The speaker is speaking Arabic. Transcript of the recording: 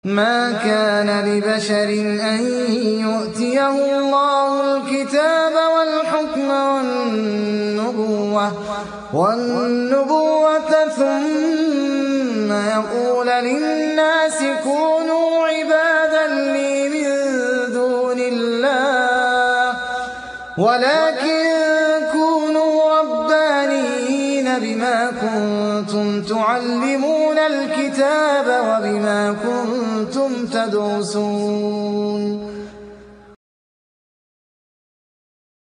ما كان لبشر أن يؤتيه الله الكتاب والحكم والنبوة ثم يقول للناس كونوا عبادا لي من دون الله ولكن كونوا ربانيين بما كنتم تعلمون الكتاب وبما كنتم تدرسون